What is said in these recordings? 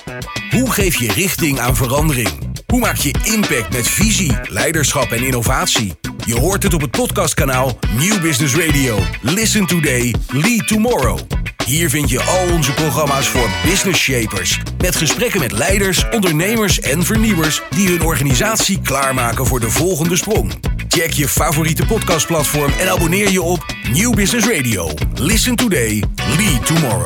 Hoe geef je richting aan verandering? Hoe maak je impact met visie, leiderschap en innovatie? Je hoort het op het podcastkanaal Nieuw Business Radio. Listen today, lead tomorrow. Hier vind je al onze programma's voor business shapers. Met gesprekken met leiders, ondernemers en vernieuwers die hun organisatie klaarmaken voor de volgende sprong. Check je favoriete podcastplatform en abonneer je op Nieuw Business Radio. Listen today, lead tomorrow.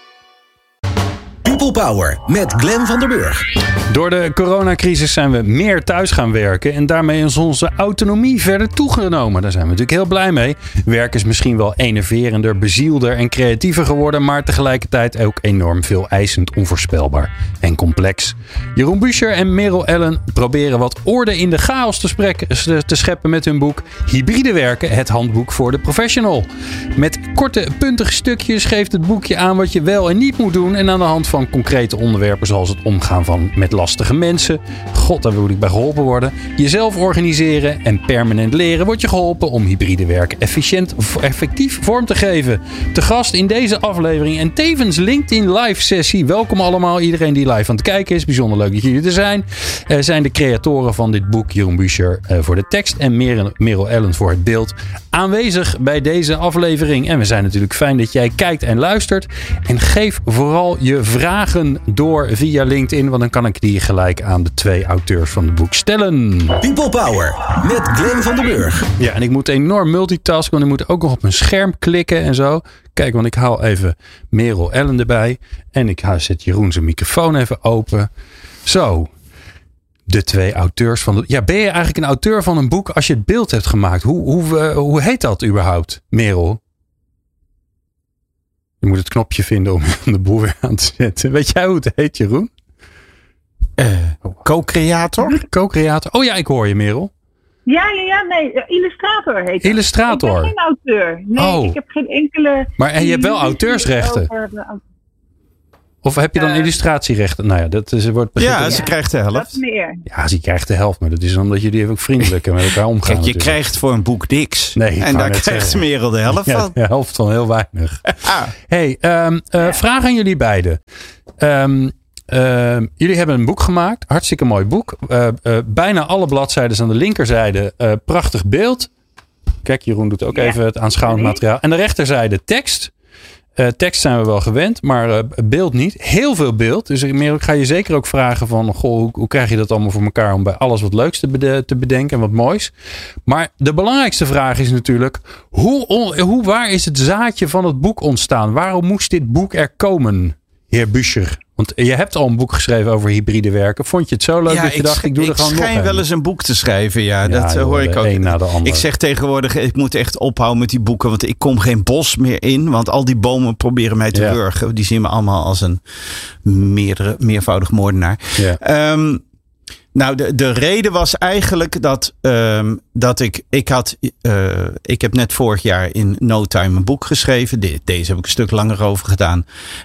People Power met Glenn van der Burg. Door de coronacrisis zijn we meer thuis gaan werken en daarmee is onze autonomie verder toegenomen. Daar zijn we natuurlijk heel blij mee. Werk is misschien wel enerverender, bezielder en creatiever geworden, maar tegelijkertijd ook enorm veel eisend, onvoorspelbaar en complex. Jeroen Buescher en Merel Ellen proberen wat orde in de chaos te scheppen met hun boek Hybride werken, het handboek voor de professional. Met korte, puntige stukjes geeft het boekje aan wat je wel en niet moet doen en aan de hand van concrete onderwerpen zoals het omgaan met lastige mensen. God, daar wil ik bij geholpen worden. Jezelf organiseren en permanent leren wordt je geholpen om hybride werken effectief vorm te geven. Te gast in deze aflevering en tevens LinkedIn live sessie. Welkom allemaal, iedereen die live aan het kijken is. Bijzonder leuk dat jullie er zijn. Zijn de creatoren van dit boek, Jeroen Buescher voor de tekst en Merel Ellen voor het beeld, aanwezig bij deze aflevering. En we zijn natuurlijk fijn dat jij kijkt en luistert. En geef vooral je vragen door via LinkedIn, want dan kan ik die gelijk aan de twee auteurs van het boek stellen. People Power met Glenn van der Burg. Ja, en ik moet enorm multitasken, want ik moet ook nog op mijn scherm klikken en zo. Kijk, want ik haal even Merel Ellen erbij. En ik zet Jeroen zijn microfoon even open. Zo. De twee auteurs van ja, ben je eigenlijk een auteur van een boek als je het beeld hebt gemaakt? Hoe heet dat überhaupt, Merel? Je moet het knopje vinden om de boel weer aan te zetten. Weet jij hoe het heet, Jeroen? Co-creator? Co-creator. Oh ja, ik hoor je, Merel. Ja, nee, illustrator heet het. Illustrator? Ik ben geen auteur. Nee, ik heb geen enkele... Maar je hebt wel auteursrechten? Of heb je dan illustratierechten? Nou ja, wordt ja, ze krijgt de helft. Dat meer. Ja, ze krijgt de helft, maar dat is omdat jullie ook vriendelijker met elkaar omgaan. Kijk, je krijgt voor een boek niks. Nee, en daar krijgt Merel de helft van. De helft van heel weinig. Hey, vraag aan jullie beiden. Jullie hebben een boek gemaakt. Hartstikke mooi boek. Bijna alle bladzijden aan de linkerzijde. Prachtig beeld. Kijk, Jeroen doet ook even het aanschouwend materiaal. En de rechterzijde tekst. Tekst zijn we wel gewend, maar beeld niet. Heel veel beeld. Dus ik ga je zeker ook vragen van, hoe krijg je dat allemaal voor elkaar om bij alles wat leuks te bedenken en wat moois. Maar de belangrijkste vraag is natuurlijk, waar is het zaadje van het boek ontstaan? Waarom moest dit boek er komen, heer Buescher? Want je hebt al een boek geschreven over hybride werken. Vond je het zo leuk dat je dacht, ik doe er gewoon nog een? Ik schijn wel eens een boek te schrijven, ja dat hoor ik ook. Een na de ander. Ik zeg tegenwoordig, ik moet echt ophouden met die boeken, want ik kom geen bos meer in. Want al die bomen proberen mij te wurgen. Die zien me allemaal als een meervoudig moordenaar. Ja. Nou, de reden was eigenlijk dat ik heb net vorig jaar in no time een boek geschreven. Deze heb ik een stuk langer over gedaan.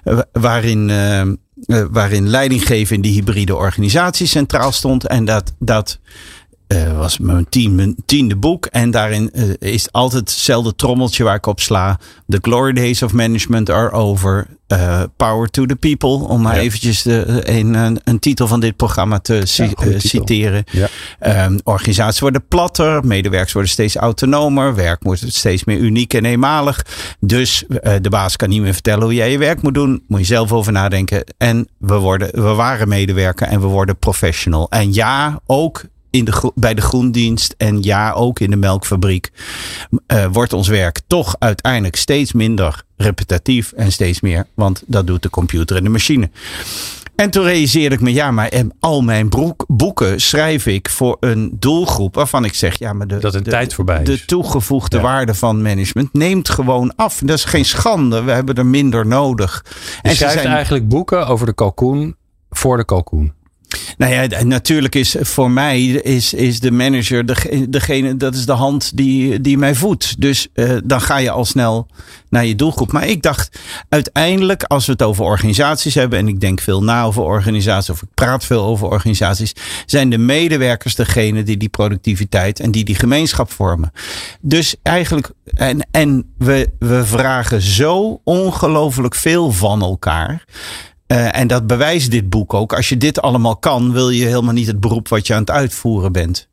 Waarin leidinggeven in die hybride organisatie centraal stond. En dat was mijn tiende boek. En daarin is altijd hetzelfde trommeltje waar ik op sla. The glory days of management are over. Power to the people. Om maar eventjes een titel van dit programma te citeren. Ja. Organisaties worden platter. Medewerkers worden steeds autonomer. Werk wordt steeds meer uniek en eenmalig. Dus de baas kan niet meer vertellen hoe jij je werk moet doen. Moet je zelf over nadenken. En we waren medewerker en we worden professional. En ja, ook bij de groendienst en ja, ook in de melkfabriek wordt ons werk toch uiteindelijk steeds minder repetitief en steeds meer, want dat doet de computer en de machine. En toen realiseerde ik me, maar al mijn boeken schrijf ik voor een doelgroep waarvan ik zeg, maar tijd voorbij is. De toegevoegde waarde van management neemt gewoon af. Dat is geen schande, we hebben er minder nodig. Je schrijft eigenlijk boeken over de kalkoen voor de kalkoen. Nou ja, natuurlijk is voor mij is de manager degene, dat is de hand die mij voedt. Dus dan ga je al snel naar je doelgroep. Maar ik dacht uiteindelijk, als we het over organisaties hebben, en ik denk veel na over organisaties, of ik praat veel over organisaties, zijn de medewerkers degene die productiviteit en die gemeenschap vormen. Dus eigenlijk, en we vragen zo ongelooflijk veel van elkaar. En dat bewijst dit boek ook. Als je dit allemaal kan, wil je helemaal niet het beroep wat je aan het uitvoeren bent.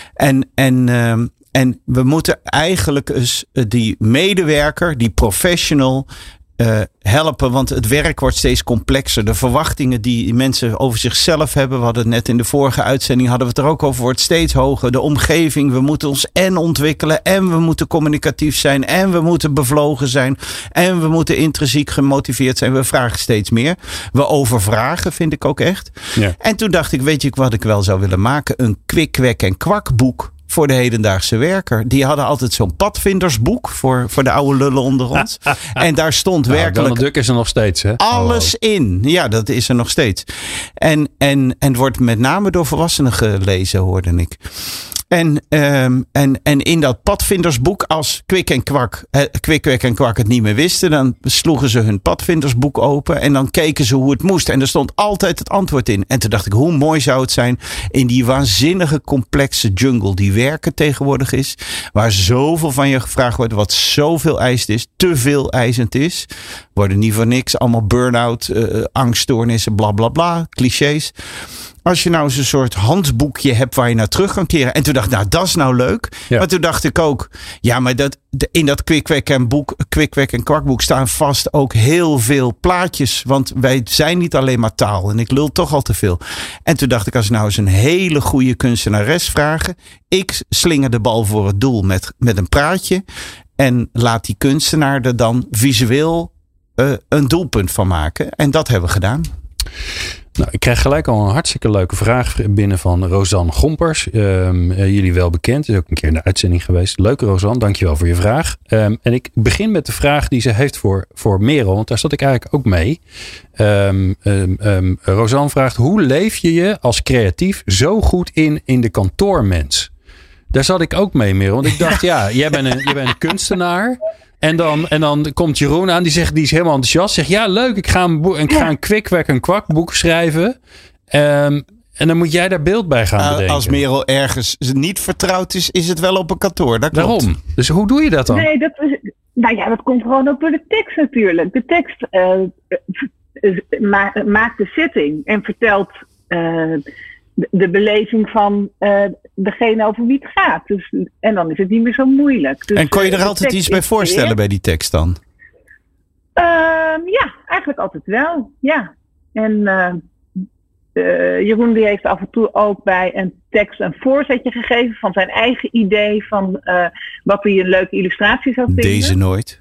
En we moeten eigenlijk eens die medewerker, die professional helpen. Want het werk wordt steeds complexer. De verwachtingen die mensen over zichzelf hebben. We hadden het net in de vorige uitzending hadden we het er ook over. Wordt steeds hoger. De omgeving. We moeten ons ontwikkelen. En we moeten communicatief zijn. En we moeten bevlogen zijn. En we moeten intrinsiek gemotiveerd zijn. We vragen steeds meer. We overvragen, vind ik ook echt. Ja. En toen dacht ik, weet je wat ik wel zou willen maken? Een kwik, kwek en kwak boek. Voor de hedendaagse werker. Die hadden altijd zo'n padvindersboek voor de oude lullen onder ons. En daar stond werkelijk... Donald Duck is er nog steeds, hè? Alles in. Ja, dat is er nog steeds. En wordt met name door volwassenen gelezen, hoorde ik. En in dat padvindersboek, als Kwik, Kwek en Kwak het niet meer wisten, dan sloegen ze hun padvindersboek open en dan keken ze hoe het moest. En er stond altijd het antwoord in. En toen dacht ik, hoe mooi zou het zijn in die waanzinnige complexe jungle die werken tegenwoordig is. Waar zoveel van je gevraagd wordt, wat zoveel eisend is, te veel eisend is. Worden niet voor niks allemaal burn-out, angststoornissen, bla bla bla, clichés. Als je nou eens een soort handboekje hebt waar je naar terug kan keren. En toen dacht ik, nou, dat is nou leuk. Ja. Maar toen dacht ik ook, ja, maar in dat Kwik, Kwek en Kwakboek staan vast ook heel veel plaatjes. Want wij zijn niet alleen maar taal. En ik lul toch al te veel. En toen dacht ik, als ik nou eens een hele goede kunstenares vragen. Ik slinger de bal voor het doel met een praatje. En laat die kunstenaar er dan visueel een doelpunt van maken. En dat hebben we gedaan. Nou, ik krijg gelijk al een hartstikke leuke vraag binnen van Rosanne Gompers. Jullie wel bekend. Is ook een keer in de uitzending geweest. Leuke Rosanne, dankjewel voor je vraag. En ik begin met de vraag die ze heeft voor Merel. Want daar zat ik eigenlijk ook mee. Rosanne vraagt, hoe leef je je als creatief zo goed in de kantoormens? Daar zat ik ook mee, Merel. Want ik dacht, ja, jij bent een kunstenaar. En dan komt Jeroen aan, die is helemaal enthousiast. Zegt, ja, leuk, ik ga een Kwik, Kwek en Kwak boek schrijven. En dan moet jij daar beeld bij gaan bedenken. Als Merel ergens niet vertrouwd is het wel op een kantoor. Dat klopt. Daarom. Dus hoe doe je dat dan? Nee, dat komt gewoon ook door de tekst natuurlijk. De tekst maakt de setting en vertelt de beleving van degene over wie het gaat. Dus, en dan is het niet meer zo moeilijk. Dus, en kon je er altijd iets bij voorstellen bij die tekst dan? Ja, eigenlijk altijd wel. Ja. En Jeroen die heeft af en toe ook bij een tekst een voorzetje gegeven van zijn eigen idee van wat hij een leuke illustratie zou vinden. Deze nooit?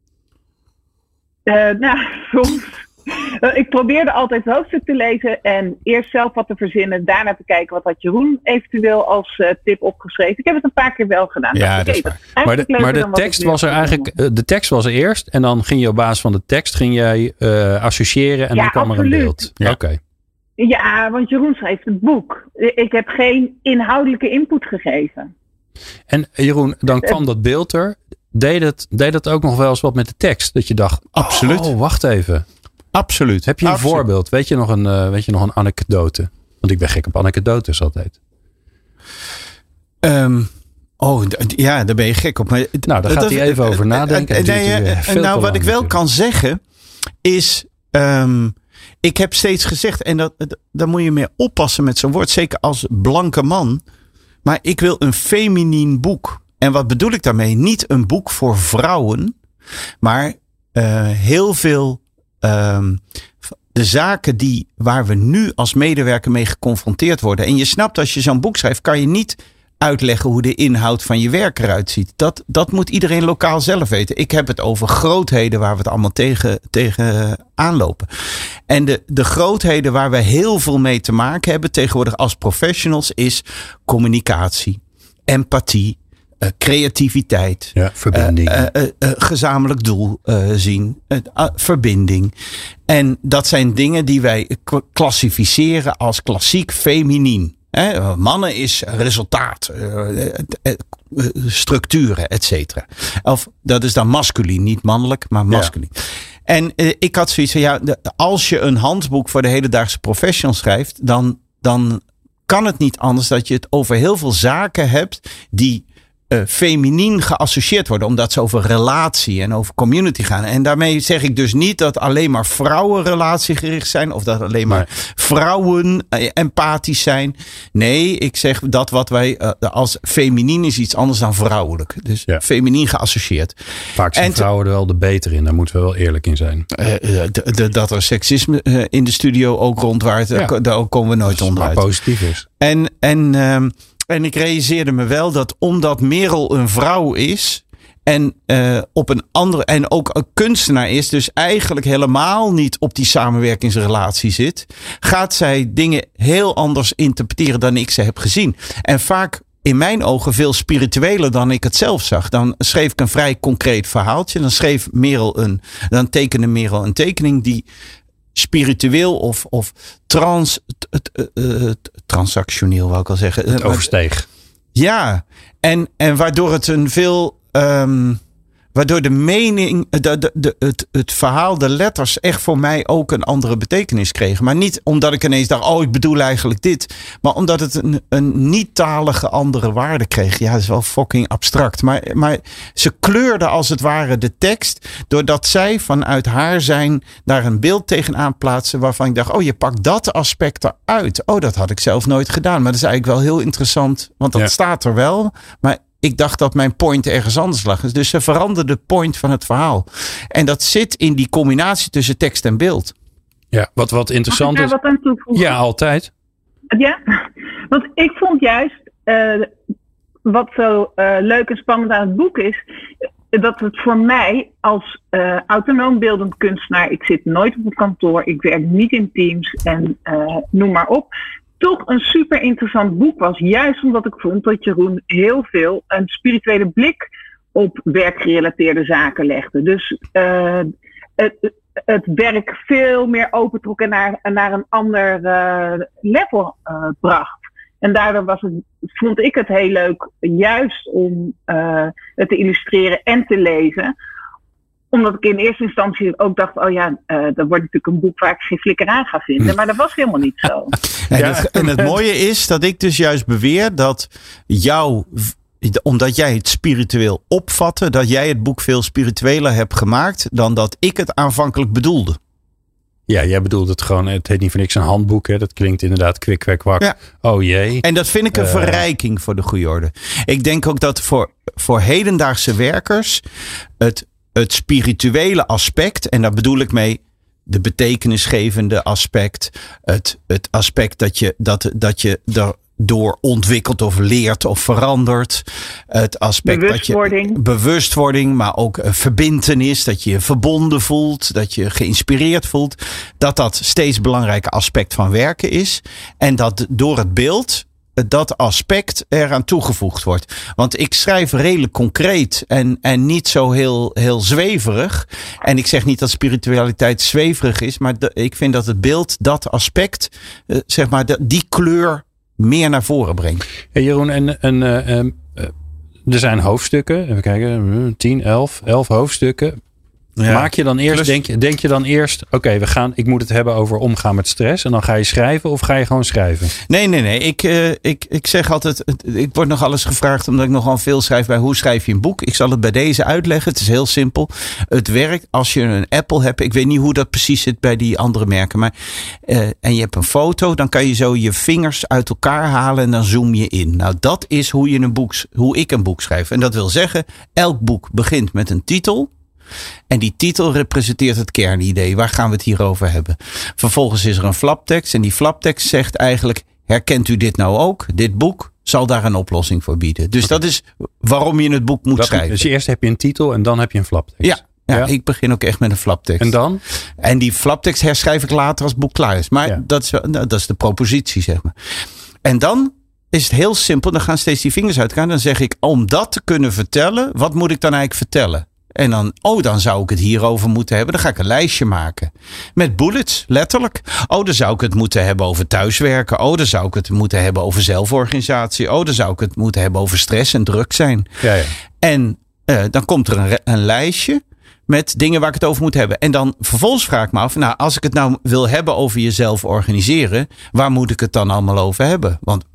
Nou, soms. Ik probeerde altijd het hoofdstuk te lezen en eerst zelf wat te verzinnen. Daarna te kijken wat had Jeroen eventueel als tip opgeschreven. Ik heb het een paar keer wel gedaan. Ja, dat is waar. Maar de tekst was er eigenlijk. De tekst was er eerst en dan ging je op basis van de tekst associëren en dan kwam er een beeld. Ja. Oké. Ja, want Jeroen schreef het boek. Ik heb geen inhoudelijke input gegeven. En Jeroen, dan kwam dat beeld er. Deed dat ook nog wel eens wat met de tekst? Dat je dacht, absoluut. Oh, wacht even. Absoluut. Heb je een voorbeeld? Weet je nog een anekdote? Want ik ben gek op anekdotes altijd. Ja, daar ben je gek op. Maar, nou, daar gaat hij even over nadenken. Wat ik wel kan zeggen is... ik heb steeds gezegd, en daar moet je mee oppassen met zo'n woord. Zeker als blanke man. Maar ik wil een feminien boek. En wat bedoel ik daarmee? Niet een boek voor vrouwen. Maar heel veel... de zaken waar we nu als medewerker mee geconfronteerd worden. En je snapt, als je zo'n boek schrijft, kan je niet uitleggen hoe de inhoud van je werk eruit ziet. Dat moet iedereen lokaal zelf weten. Ik heb het over grootheden waar we het allemaal tegen aanlopen. En de grootheden waar we heel veel mee te maken hebben tegenwoordig als professionals is communicatie, empathie, creativiteit, verbinding, gezamenlijk doel zien, verbinding. En dat zijn dingen die wij klassificeren als klassiek feminien. Mannen is resultaat, structuren, et cetera. Of dat is dan masculien, niet mannelijk, maar masculien. Ja. En ik had zoiets van, als je een handboek voor de hedendaagse professional schrijft, dan kan het niet anders dat je het over heel veel zaken hebt die feminien geassocieerd worden. Omdat ze over relatie en over community gaan. En daarmee zeg ik dus niet dat alleen maar vrouwen relatiegericht zijn. Of dat alleen maar vrouwen empathisch zijn. Nee, ik zeg dat wat wij als feminien is iets anders dan vrouwelijk. Dus feminien geassocieerd. Vaak zijn vrouwen er wel de beter in. Daar moeten we wel eerlijk in zijn. Dat er seksisme in de studio ook rondwaart. Daar komen we nooit onderuit. Maar positief is. En ik realiseerde me wel dat omdat Merel een vrouw is en op een andere en ook een kunstenaar is, dus eigenlijk helemaal niet op die samenwerkingsrelatie zit, gaat zij dingen heel anders interpreteren dan ik ze heb gezien. En vaak in mijn ogen veel spiritueler dan ik het zelf zag. Dan schreef ik een vrij concreet verhaaltje. Dan tekende Merel een tekening die spiritueel of transactioneel, wou ik al zeggen. Het oversteeg. Ja, en waardoor het een veel waardoor de mening, het verhaal, de letters echt voor mij ook een andere betekenis kregen. Maar niet omdat ik ineens dacht, ik bedoel eigenlijk dit. Maar omdat het een niet-talige andere waarde kreeg. Ja, dat is wel fucking abstract. Maar ze kleurde als het ware de tekst. Doordat zij vanuit haar zijn daar een beeld tegenaan plaatsen. Waarvan ik dacht, je pakt dat aspect eruit. Dat had ik zelf nooit gedaan. Maar dat is eigenlijk wel heel interessant. Want dat staat er wel. Maar ik dacht dat mijn point ergens anders lag. Dus ze veranderde de point van het verhaal. En dat zit in die combinatie tussen tekst en beeld. Ja, wat interessant is. Wat aan toevoegen? Ja, altijd. Ja, want ik vond juist wat zo leuk en spannend aan het boek is, dat het voor mij als autonoom beeldend kunstenaar, ik zit nooit op een kantoor, ik werk niet in teams en noem maar op, toch een super interessant boek was. Juist omdat ik vond dat Jeroen heel veel een spirituele blik op werkgerelateerde zaken legde. Dus het werk veel meer opentrok en naar een ander level bracht. En daardoor vond ik het heel leuk juist om het te illustreren en te lezen. Omdat ik in eerste instantie ook dacht, dat wordt natuurlijk een boek waar ik geen flikker aan ga vinden. Maar dat was helemaal niet zo. En het mooie is dat ik dus juist beweer dat omdat jij het spiritueel opvatte, dat jij het boek veel spiritueler hebt gemaakt dan dat ik het aanvankelijk bedoelde. Ja, jij bedoelt het gewoon, het heet niet voor niks een handboek. Hè? Dat klinkt inderdaad kwik, kwek, kwak. Ja. Oh jee. En dat vind ik een verrijking voor de goede orde. Ik denk ook dat voor hedendaagse werkers het spirituele aspect, en daar bedoel ik mee de betekenisgevende aspect, het aspect dat je daardoor ontwikkelt of leert of verandert. Het aspect bewustwording, maar ook verbintenis, dat je je verbonden voelt, dat je geïnspireerd voelt, dat steeds belangrijke aspect van werken is. En dat door het beeld dat aspect eraan toegevoegd wordt. Want ik schrijf redelijk concreet en niet zo heel zweverig. En ik zeg niet dat spiritualiteit zweverig is, maar ik vind dat het beeld dat aspect, die kleur meer naar voren brengt. Hey Jeroen, er zijn hoofdstukken. Even kijken, 10, 11 hoofdstukken. Ja, maak je dan eerst, denk je dan eerst, ik moet het hebben over omgaan met stress. En dan ga je schrijven of ga je gewoon schrijven? Nee. Ik zeg altijd, ik word nog alles gevraagd omdat ik nogal veel schrijf bij hoe schrijf je een boek. Ik zal het bij deze uitleggen. Het is heel simpel. Het werkt als je een Apple hebt. Ik weet niet hoe dat precies zit bij die andere merken. Maar, en je hebt een foto, dan kan je zo je vingers uit elkaar halen en dan zoom je in. Nou, dat is hoe ik een boek schrijf. En dat wil zeggen, elk boek begint met een titel. En die titel representeert het kernidee. Waar gaan we het hier over hebben? Vervolgens is er een flaptekst. En die flaptekst zegt eigenlijk, herkent u dit nou ook? Dit boek zal daar een oplossing voor bieden. Dus dat is waarom je het boek moet schrijven. Dus eerst heb je een titel en dan heb je een flaptekst. Ja, ik begin ook echt met een flaptekst. En dan? En die flaptekst herschrijf ik later als het boek klaar is. Maar dat is de propositie, zeg maar. En dan is het heel simpel. Dan gaan steeds die vingers uit elkaar. Dan zeg ik, om dat te kunnen vertellen, wat moet ik dan eigenlijk vertellen? En dan zou ik het hierover moeten hebben. Dan ga ik een lijstje maken. Met bullets, letterlijk. Dan zou ik het moeten hebben over thuiswerken. Dan zou ik het moeten hebben over zelforganisatie. Dan zou ik het moeten hebben over stress en druk zijn. Ja. En dan komt er een lijstje met dingen waar ik het over moet hebben. En dan vervolgens vraag ik me af, als ik het nou wil hebben over jezelf organiseren, waar moet ik het dan allemaal over hebben? Want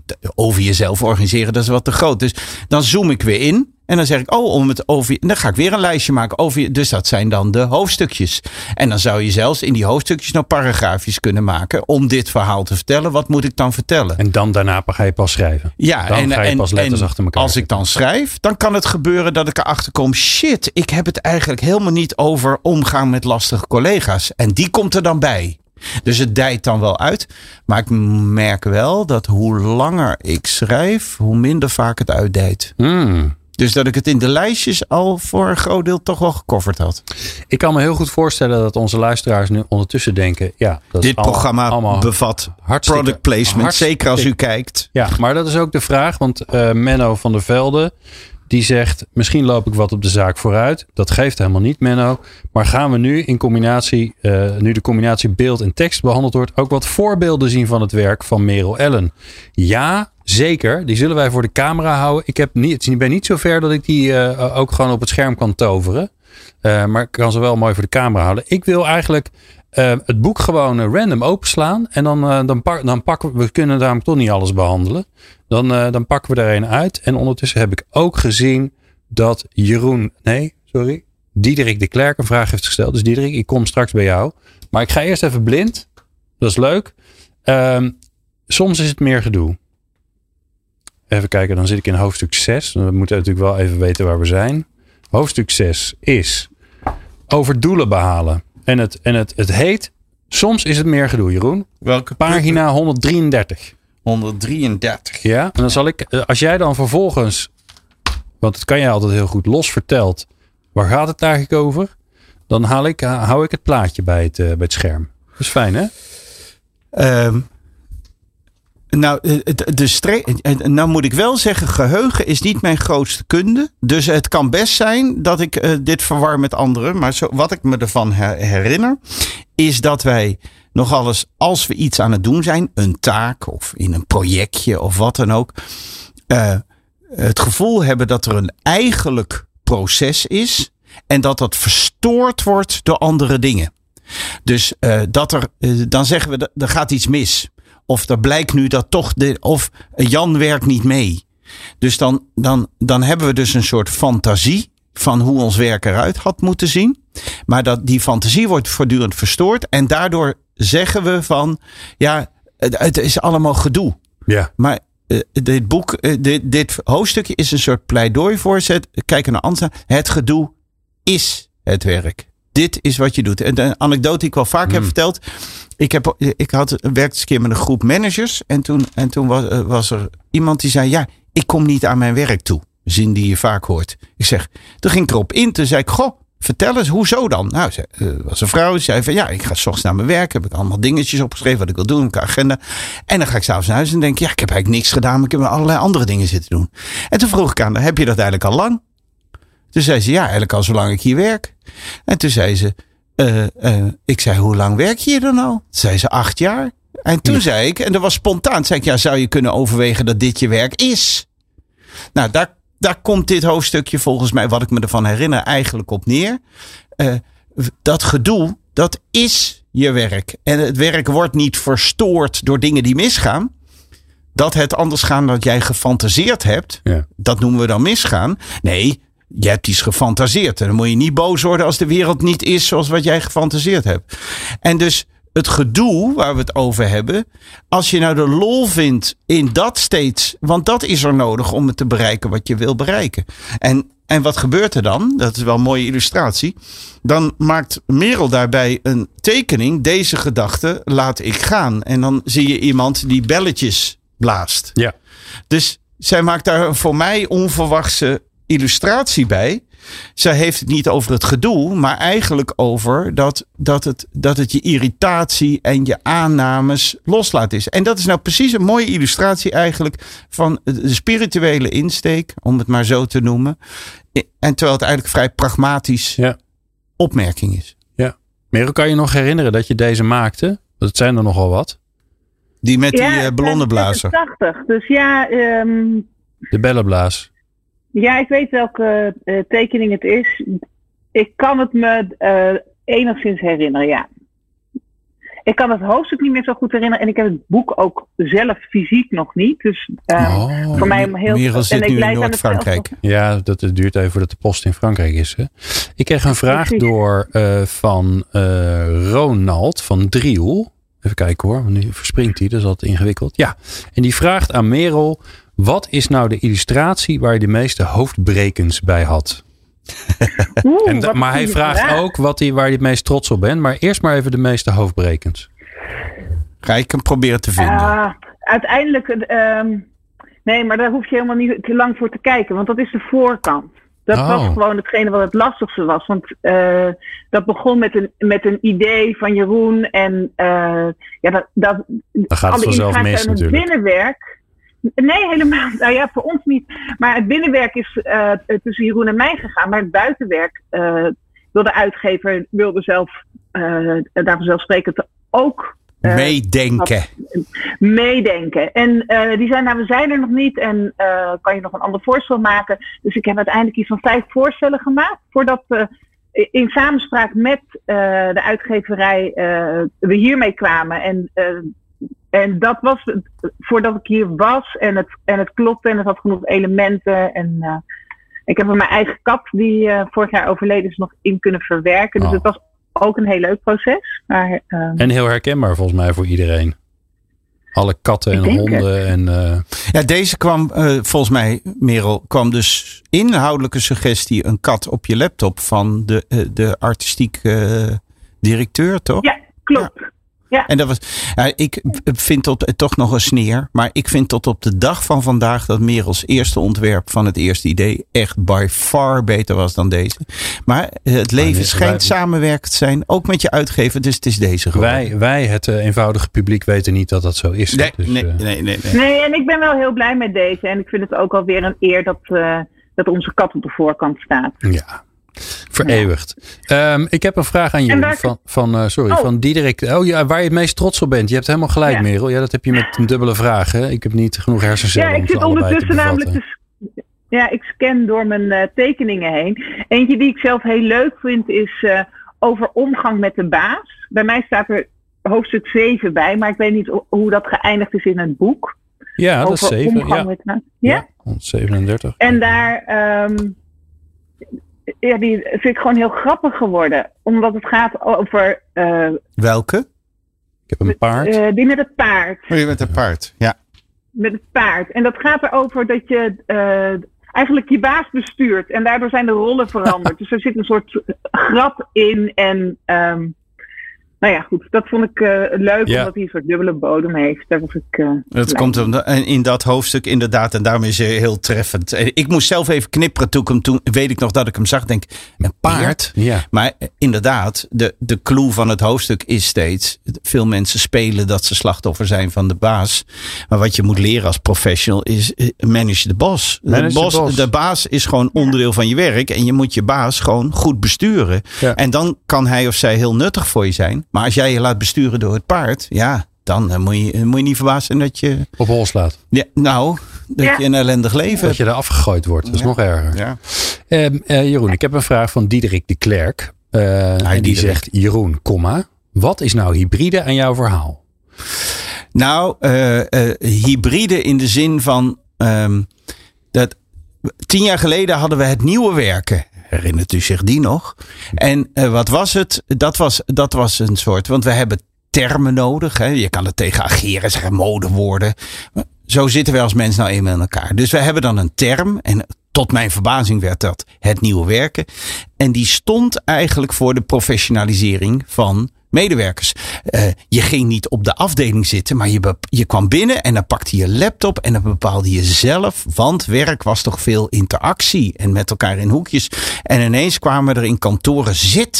over jezelf organiseren, dat is wat te groot. Dus dan zoom ik weer in. En dan zeg ik, dan ga ik weer een lijstje maken over. Dus dat zijn dan de hoofdstukjes. En dan zou je zelfs in die hoofdstukjes nog paragraafjes kunnen maken om dit verhaal te vertellen. Wat moet ik dan vertellen? En dan daarna ga je pas schrijven. Ja, dan ga je pas letters achter elkaar. Als ik dan schrijf, dan kan het gebeuren dat ik erachter kom. Shit, ik heb het eigenlijk helemaal niet over omgaan met lastige collega's. En die komt er dan bij. Dus het dijt dan wel uit. Maar ik merk wel dat hoe langer ik schrijf, hoe minder vaak het uitdijt. Dus dat ik het in de lijstjes al voor een groot deel toch wel gecoverd had. Ik kan me heel goed voorstellen dat onze luisteraars nu ondertussen denken. Ja, dat dit programma bevat product placement. Zeker als u kijkt. Ja, maar dat is ook de vraag. Want Menno van der Velde, die zegt, misschien loop ik wat op de zaak vooruit. Dat geeft helemaal niet, Menno. Maar gaan we nu in combinatie, nu de combinatie beeld en tekst behandeld wordt, ook wat voorbeelden zien van het werk van Merel Ellen? Ja, zeker. Die zullen wij voor de camera houden. Ik ben niet zo ver dat ik die ook gewoon op het scherm kan toveren. Maar ik kan ze wel mooi voor de camera houden. Ik wil eigenlijk het boek gewoon random openslaan. En dan pakken we kunnen namelijk toch niet alles behandelen. Dan pakken we er een uit. En ondertussen heb ik ook gezien dat Diederik de Klerk een vraag heeft gesteld. Dus Diederik, ik kom straks bij jou. Maar ik ga eerst even blind. Dat is leuk. Soms is het meer gedoe. Even kijken, dan zit ik in hoofdstuk 6. We moeten natuurlijk wel even weten waar we zijn. Hoofdstuk 6 is over doelen behalen. En het heet, soms is het meer gedoe, Jeroen. Welke pagina 133. 133. Ja, en dan zal ik, als jij dan vervolgens, want dat kan jij altijd heel goed, los vertelt, waar gaat het eigenlijk over? Dan hou ik het plaatje bij het scherm. Dat is fijn, hè? Nou moet ik wel zeggen, geheugen is niet mijn grootste kunde. Dus het kan best zijn dat ik dit verwar met anderen. Maar wat ik me ervan herinner, is dat wij nogal eens, als we iets aan het doen zijn, een taak of in een projectje of wat dan ook, het gevoel hebben dat er een eigenlijk proces is en dat verstoord wordt door andere dingen. Dus dan zeggen we, er gaat iets mis. Of er blijkt nu dat toch of Jan werkt niet mee. Dus dan hebben we dus een soort fantasie van hoe ons werk eruit had moeten zien. Maar die fantasie wordt voortdurend verstoord. En daardoor zeggen we van, ja, het is allemaal gedoe. Ja. Maar dit boek, dit hoofdstukje is een soort pleidooi voorzet. Kijken naar Ansa. Het gedoe is het werk. Dit is wat je doet. En de anekdote die ik wel vaak heb verteld. Ik werkte eens een keer met een groep managers. En toen was er iemand die zei, ja, ik kom niet aan mijn werk toe. Zin die je vaak hoort. Toen ging ik erop in. Toen zei ik, goh, vertel eens, hoezo dan? Nou, was een vrouw. Die zei van, ja, ik ga 's ochtends naar mijn werk. Heb ik allemaal dingetjes opgeschreven wat ik wil doen. Een agenda. En dan ga ik 's avonds naar huis en denk, ja, ik heb eigenlijk niks gedaan. Maar ik heb allerlei andere dingen zitten doen. En toen vroeg ik aan haar, heb je dat eigenlijk al lang? Toen zei ze, ja, eigenlijk al zolang ik hier werk. En toen zei ze, ik zei, hoe lang werk je hier dan al? Toen zei ze, 8 jaar. En toen zei ik, en dat was spontaan, zei ik, ja, zou je kunnen overwegen dat dit je werk is? Nou, daar komt dit hoofdstukje volgens mij, wat ik me ervan herinner, eigenlijk op neer. Dat gedoe, dat is je werk. En het werk wordt niet verstoord door dingen die misgaan. Dat het anders gaan dan jij gefantaseerd hebt, dat noemen we dan misgaan. Nee, je hebt iets gefantaseerd. En dan moet je niet boos worden als de wereld niet is zoals wat jij gefantaseerd hebt. En dus het gedoe waar we het over hebben. Als je nou de lol vindt in dat steeds. Want dat is er nodig om het te bereiken wat je wil bereiken. En wat gebeurt er dan? Dat is wel een mooie illustratie. Dan maakt Merel daarbij een tekening. Deze gedachte laat ik gaan. En dan zie je iemand die belletjes blaast. Ja. Dus zij maakt daar een voor mij onverwachte illustratie bij. Zij heeft het niet over het gedoe, maar eigenlijk over dat het je irritatie en je aannames loslaat is. En dat is nou precies een mooie illustratie eigenlijk van de spirituele insteek, om het maar zo te noemen. En terwijl het eigenlijk vrij pragmatisch opmerking is. Ja. Merel, kan je nog herinneren dat je deze maakte? Dat zijn er nogal wat. Die met die ballonnenblazer. 80. Dus ja. De bellenblaas. Ja, ik weet welke tekening het is. Ik kan het me enigszins herinneren, ja. Ik kan het hoofdstuk niet meer zo goed herinneren. En ik heb het boek ook zelf fysiek nog niet. Dus voor mij om heel... Merel zit nu in Noord-Frankrijk. Ja, dat duurt even voordat de post in Frankrijk is. Hè? Ik kreeg een vraag door van Ronald van Driel. Even kijken hoor, nu verspringt hij. Dat is altijd ingewikkeld. Ja, en die vraagt aan Merel... Wat is nou de illustratie waar je de meeste hoofdbrekens bij had? Maar hij vraagt ook waar je het meest trots op bent. Maar eerst maar even de meeste hoofdbrekens. Ga ik hem proberen te vinden? Uiteindelijk... nee, maar daar hoef je helemaal niet te lang voor te kijken. Want dat is de voorkant. Dat was gewoon hetgene wat het lastigste was. Want dat begon met een idee van Jeroen. En dan gaat het vanzelf mis natuurlijk. Het binnenwerk... Nee, helemaal. Nou ja, voor ons niet. Maar het binnenwerk is tussen Jeroen en mij gegaan. Maar het buitenwerk wilde de uitgever zelf daarvoor zelfsprekend ook meedenken. En die zei, we zijn er nog niet en kan je nog een ander voorstel maken? Dus ik heb uiteindelijk iets van 5 voorstellen gemaakt. Voordat in samenspraak met de uitgeverij we hiermee kwamen. En dat was voordat ik hier was en het klopte en het had genoeg elementen. En ik heb er mijn eigen kat, die vorig jaar overleden is, nog in kunnen verwerken. Dus het was ook een heel leuk proces. Maar, en heel herkenbaar volgens mij voor iedereen. Alle katten en honden. Ja, deze kwam volgens mij, Merel, kwam dus inhoudelijke suggestie een kat op je laptop van de artistiek directeur, toch? Ja, klopt. Ja. Ja. En dat was, ik vind toch nog een sneer, maar ik vind tot op de dag van vandaag dat Merels eerste ontwerp van het eerste idee echt by far beter was dan deze. Maar het leven schijnt samenwerkend te zijn, ook met je uitgever, dus het is deze geworden. Wij het eenvoudige publiek, weten niet dat dat zo is. Nee, dus, nee, en ik ben wel heel blij met deze en ik vind het ook alweer een eer dat onze kat op de voorkant staat. Ja. Vereeuwigd. Ik heb een vraag aan jullie van Diederik. Waar je het meest trots op bent. Je hebt helemaal gelijk, Merel. Ja, dat heb je met een dubbele vraag. Hè? Ik heb niet genoeg hersencellen om ze allebei te bevatten. Ik scan door mijn tekeningen heen. Eentje die ik zelf heel leuk vind is over omgang met de baas. Bij mij staat er hoofdstuk 7 bij, maar ik weet niet hoe dat geëindigd is in het boek. Ja, dat is 7. Omgang met de baas. Ja? 137. En daar... die vind ik gewoon heel grappig geworden. Omdat het gaat over... Welke? Ik heb een paard. Die met het paard. Oh, je met het paard, ja. Met het paard. En dat gaat erover dat je eigenlijk je baas bestuurt. En daardoor zijn de rollen veranderd. Dus er zit een soort grap in. En goed, dat vond ik leuk. Omdat hij een soort dubbele bodem heeft. Daar was ik dat komt in dat hoofdstuk inderdaad. En daarom is hij heel treffend. Ik moest zelf even knipperen toen weet ik nog dat ik hem zag. Denk, een paard? Ja. Maar inderdaad, de clue van het hoofdstuk is steeds. Veel mensen spelen dat ze slachtoffer zijn van de baas. Maar wat je moet leren als professional is manage the boss. De baas is gewoon onderdeel van je werk. En je moet je baas gewoon goed besturen. Ja. En dan kan hij of zij heel nuttig voor je zijn. Maar als jij je laat besturen door het paard, dan moet je niet verbaasd zijn dat je... op hol slaat. Ja, dat je een ellendig leven hebt. Dat je er afgegooid wordt, dat is nog erger. Ja. Jeroen, ik heb een vraag van Diederik de Klerk. Die zegt, Jeroen, wat is nou hybride aan jouw verhaal? Nou, hybride in de zin van... dat 10 jaar geleden hadden we het nieuwe werken. Herinnert u zich die nog? En wat was het? Dat was een soort... Want we hebben termen nodig. Hè? Je kan er tegen ageren, zeggen modewoorden. Zo zitten we als mens nou eenmaal in elkaar. Dus we hebben dan een term. En tot mijn verbazing werd dat het nieuwe werken. En die stond eigenlijk voor de professionalisering van medewerkers. Je ging niet op de afdeling zitten, maar je kwam binnen en dan pakte je laptop en dan bepaalde je zelf, want werk was toch veel interactie en met elkaar in hoekjes. En ineens kwamen er in kantoren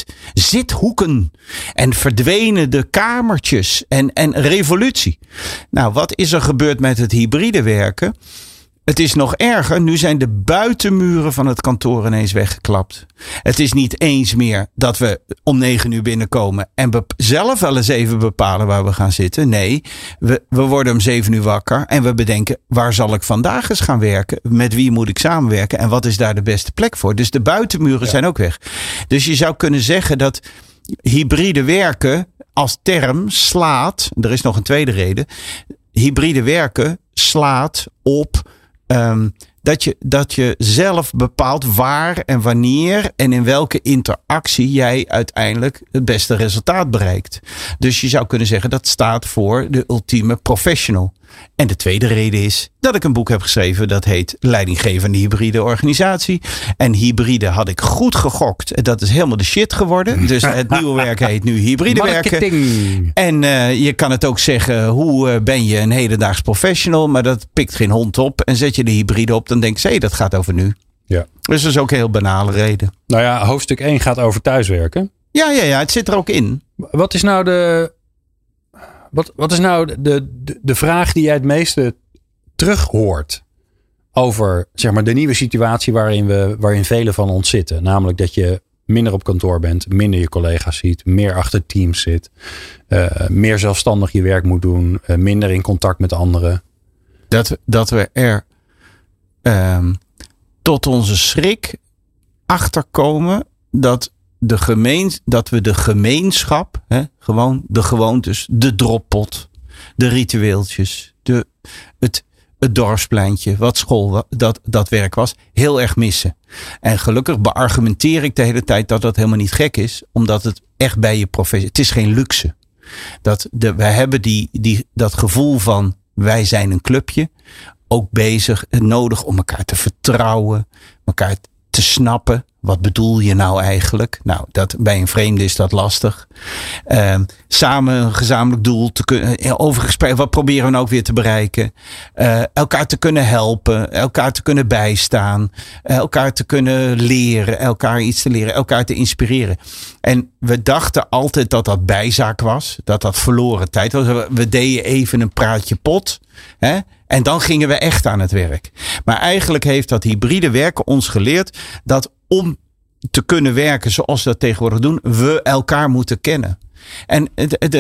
zithoeken en verdwenen de kamertjes en revolutie. Nou, wat is er gebeurd met het hybride werken? Het is nog erger. Nu zijn de buitenmuren van het kantoor ineens weggeklapt. Het is niet eens meer dat we om 9 uur binnenkomen en zelf wel eens even bepalen waar we gaan zitten. Nee, we worden om 7 uur wakker en we bedenken, waar zal ik vandaag eens gaan werken? Met wie moet ik samenwerken? En wat is daar de beste plek voor? Dus de buitenmuren zijn ook weg. Dus je zou kunnen zeggen dat hybride werken als term slaat, er is nog een tweede reden. Hybride werken slaat op dat je zelf bepaalt waar en wanneer en in welke interactie jij uiteindelijk het beste resultaat bereikt. Dus je zou kunnen zeggen dat staat voor de ultieme professional. En de tweede reden is dat ik een boek heb geschreven dat heet Leidinggevende Hybride Organisatie. En hybride had ik goed gegokt. En dat is helemaal de shit geworden. Dus het nieuwe werk heet nu hybride werken. En je kan het ook zeggen, hoe ben je een hedendaags professional? Maar dat pikt geen hond op. En zet je de hybride op, dan denk je, dat gaat over nu. Ja. Dus dat is ook een heel banale reden. Nou ja, hoofdstuk 1 gaat over thuiswerken. Ja, het zit er ook in. Wat is nou de vraag die jij het meeste terug hoort over zeg maar, de nieuwe situatie waarin velen van ons zitten? Namelijk dat je minder op kantoor bent, minder je collega's ziet, meer achter teams zit, meer zelfstandig je werk moet doen, minder in contact met anderen. Dat we er tot onze schrik achterkomen dat we de gemeenschap, gewoon de gewoontes, de droppot, de ritueeltjes, het dorpspleintje, wat school, dat werk was, heel erg missen. En gelukkig beargumenteer ik de hele tijd dat dat helemaal niet gek is, omdat het echt bij je professie, het is geen luxe. Wij hebben dat gevoel van wij zijn een clubje, ook bezig en nodig om elkaar te vertrouwen, elkaar te snappen. Wat bedoel je nou eigenlijk? Nou, bij een vreemde is dat lastig. Samen een gezamenlijk doel te kunnen over gesprek. Wat proberen we nou ook weer te bereiken? Elkaar te kunnen helpen, elkaar te kunnen bijstaan, elkaar te kunnen leren, elkaar iets te leren, elkaar te inspireren. En we dachten altijd dat dat bijzaak was, dat verloren tijd was. We deden even een praatje pot, hè? En dan gingen we echt aan het werk. Maar eigenlijk heeft dat hybride werken ons geleerd dat om te kunnen werken zoals we dat tegenwoordig doen, we elkaar moeten kennen. En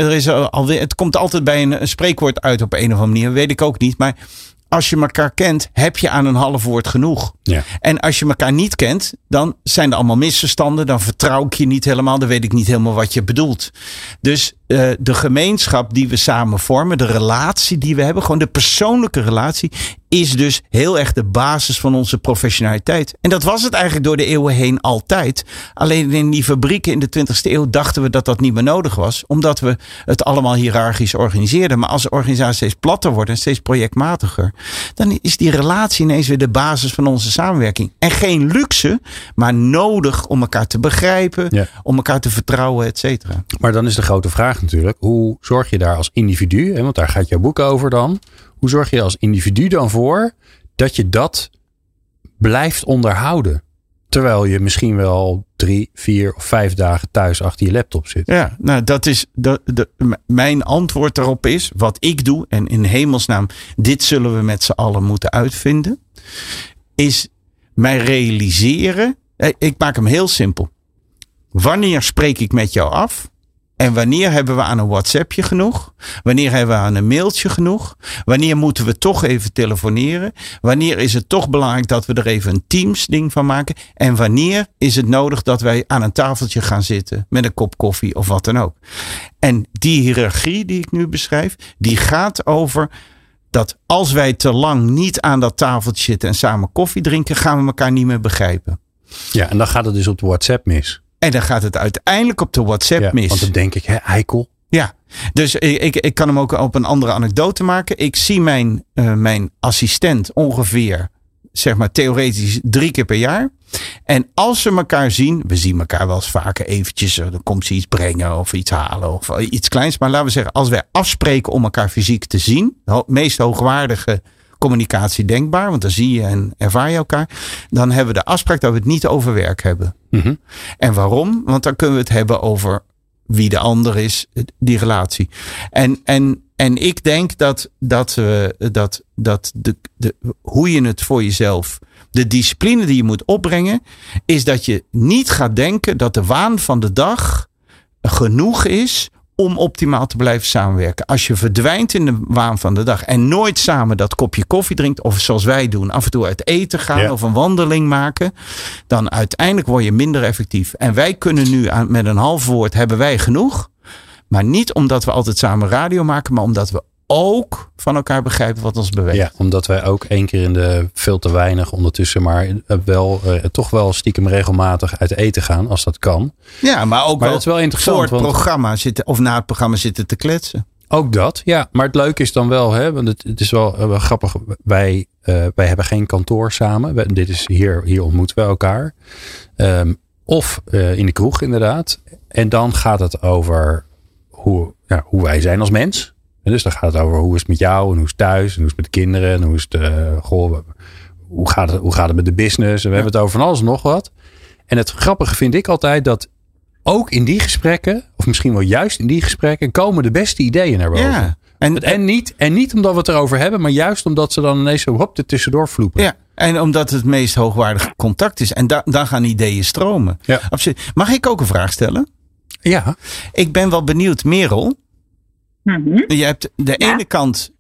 het komt altijd bij een spreekwoord uit op een of andere manier, weet ik ook niet. Maar als je elkaar kent, heb je aan een half woord genoeg. Ja. En als je elkaar niet kent, dan zijn er allemaal misverstanden. Dan vertrouw ik je niet helemaal. Dan weet ik niet helemaal wat je bedoelt. Dus de gemeenschap die we samen vormen, de relatie die we hebben, gewoon de persoonlijke relatie, is dus heel erg de basis van onze professionaliteit. En dat was het eigenlijk door de eeuwen heen altijd. Alleen in die fabrieken in de 20e eeuw dachten we dat dat niet meer nodig was. Omdat we het allemaal hiërarchisch organiseerden. Maar als de organisatie steeds platter wordt en steeds projectmatiger, dan is die relatie ineens weer de basis van onze samenwerking. En geen luxe, maar nodig om elkaar te begrijpen, om elkaar te vertrouwen, et cetera. Maar dan is de grote vraag natuurlijk, hoe zorg je daar als individu, want daar gaat jouw boek over dan, hoe zorg je als individu dan voor dat je dat blijft onderhouden? Terwijl je misschien wel 3, 4 of 5 dagen thuis achter je laptop zit. Ja, nou dat is mijn antwoord daarop is, wat ik doe, en in hemelsnaam, dit zullen we met z'n allen moeten uitvinden, is mij realiseren, ik maak hem heel simpel. Wanneer spreek ik met jou af? En wanneer hebben we aan een WhatsAppje genoeg? Wanneer hebben we aan een mailtje genoeg? Wanneer moeten we toch even telefoneren? Wanneer is het toch belangrijk dat we er even een Teams ding van maken? En wanneer is het nodig dat wij aan een tafeltje gaan zitten met een kop koffie of wat dan ook? En die hiërarchie die ik nu beschrijf, die gaat over dat als wij te lang niet aan dat tafeltje zitten en samen koffie drinken, gaan we elkaar niet meer begrijpen. Ja, en dan gaat het dus op de WhatsApp mis. En dan gaat het uiteindelijk op de WhatsApp mis. Want dan denk ik, eikel. Ja, dus ik kan hem ook op een andere anekdote maken. Ik zie mijn assistent ongeveer, zeg maar theoretisch 3 keer per jaar. En als we elkaar zien, we zien elkaar wel eens vaker eventjes, dan komt ze iets brengen of iets halen of iets kleins. Maar laten we zeggen, als wij afspreken om elkaar fysiek te zien, de meest hoogwaardige communicatie denkbaar, want dan zie je en ervaar je elkaar. Dan hebben we de afspraak dat we het niet over werk hebben. Mm-hmm. En waarom? Want dan kunnen we het hebben over wie de ander is, die relatie. En ik denk dat hoe je het voor jezelf, de discipline die je moet opbrengen, is dat je niet gaat denken dat de waan van de dag genoeg is om optimaal te blijven samenwerken. Als je verdwijnt in de waan van de dag en nooit samen dat kopje koffie drinkt, of zoals wij doen, af en toe uit eten gaan of een wandeling maken, dan uiteindelijk word je minder effectief. En wij kunnen nu met een half woord hebben wij genoeg. Maar niet omdat we altijd samen radio maken, maar omdat we ook van elkaar begrijpen wat ons beweegt. Ja, omdat wij ook 1 keer in de veel te weinig ondertussen, maar wel toch wel stiekem regelmatig uit eten gaan, als dat kan. Ja, maar ook dat is wel interessant. Voor het programma zitten, of na het programma zitten te kletsen. Ook dat, ja. Maar het leuke is dan wel, want het is wel grappig. Wij hebben geen kantoor samen. Dit is hier ontmoeten we elkaar. Of in de kroeg inderdaad. En dan gaat het over hoe wij zijn als mens. En dus dan gaat het over hoe is het met jou en hoe is het thuis en hoe is het met de kinderen en hoe is het, hoe gaat het met de business. En we hebben het over van alles en nog wat. En het grappige vind ik altijd dat ook in die gesprekken, of misschien wel juist in die gesprekken, komen de beste ideeën naar boven. Ja. En niet omdat we het erover hebben, maar juist omdat ze dan ineens zo er tussendoor vloepen. Ja, en omdat het meest hoogwaardige contact is. En dan gaan ideeën stromen. Ja. Absoluut. Mag ik ook een vraag stellen? Ja. Ik ben wel benieuwd, Merel. Mm-hmm. Je hebt de ene kant,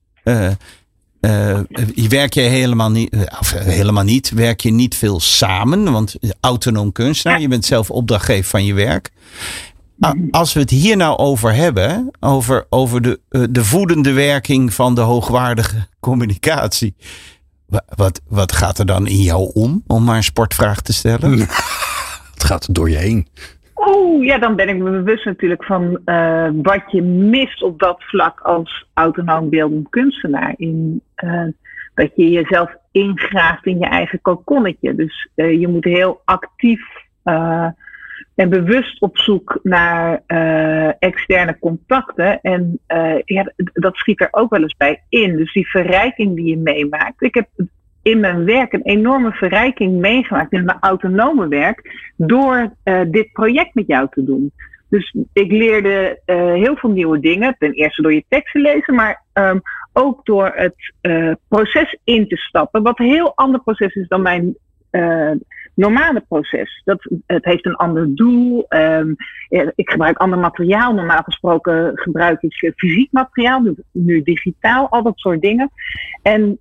werk je helemaal niet, werk je niet veel samen, want autonoom kunstenaar, je bent zelf opdrachtgever van je werk. Als we het hier nou over hebben, over de voedende werking van de hoogwaardige communicatie, wat gaat er dan in jou om maar een sportvraag te stellen? Het gaat door je heen. Ja, dan ben ik me bewust natuurlijk van wat je mist op dat vlak als autonoom beeldend kunstenaar. Dat je jezelf ingraaft in je eigen kokonnetje. Dus je moet heel actief en bewust op zoek naar externe contacten. En dat schiet er ook wel eens bij in. Dus die verrijking die je meemaakt. Ik heb in mijn werk een enorme verrijking meegemaakt in mijn autonome werk door dit project met jou te doen. Dus ik leerde heel veel nieuwe dingen. Ten eerste door je teksten lezen, maar ook door het proces in te stappen. Wat een heel ander proces is dan mijn normale proces. Het heeft een ander doel. Ik gebruik ander materiaal. Normaal gesproken gebruik ik fysiek materiaal. Nu digitaal, al dat soort dingen. En